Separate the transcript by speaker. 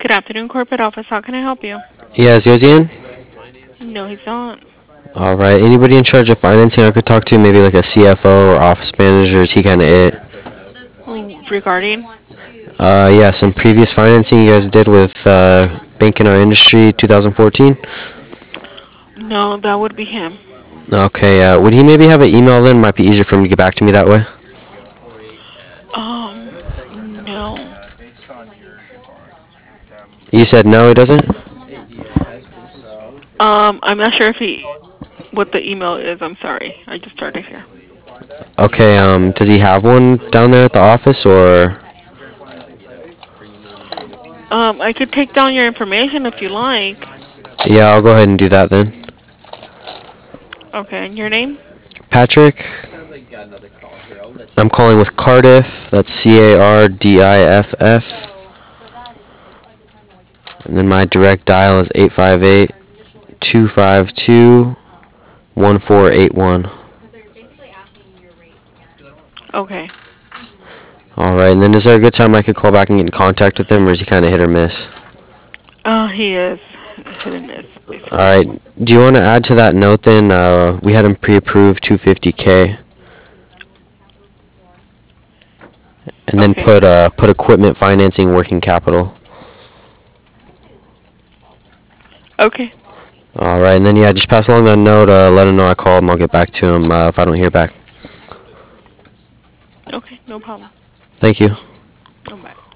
Speaker 1: Good afternoon, corporate office. How can I help you?
Speaker 2: Yeah, is yours Ian?
Speaker 1: No, he's not.
Speaker 2: All right. Anybody in charge of financing I could talk to? Maybe like a CFO or office manager? Is he kind of it?
Speaker 1: Regarding?
Speaker 2: Yeah, some previous financing you guys did with Bank in Our Industry 2014.
Speaker 1: No, that would be him.
Speaker 2: Okay. Would he maybe have an email then? Might be easier for him to get back to me that way.
Speaker 1: No.
Speaker 2: You said no, he doesn't.
Speaker 1: I'm not sure if he what the email is. I'm sorry. I just started here.
Speaker 2: Okay. Does he have one down there at the office or?
Speaker 1: I could take down your information if you like.
Speaker 2: Yeah, I'll go ahead and do that then.
Speaker 1: Okay, and your name?
Speaker 2: Patrick. I'm calling with Cardiff. That's Cardiff. And then my direct dial is 858-252-1481.
Speaker 1: Okay.
Speaker 2: All right, and then is there a good time I could call back and get in contact with him, or is he kind of hit or miss?
Speaker 1: He is hit and miss,
Speaker 2: All
Speaker 1: basically.
Speaker 2: right, do you want to add to that note then? We had him pre-approved 250K, and then
Speaker 1: Okay.
Speaker 2: put equipment financing working capital.
Speaker 1: Okay.
Speaker 2: All right, and then yeah, just pass along that note. Let him know I called, and I'll get back to him if I don't hear back.
Speaker 1: Okay, no problem.
Speaker 2: Thank you.
Speaker 1: Bye.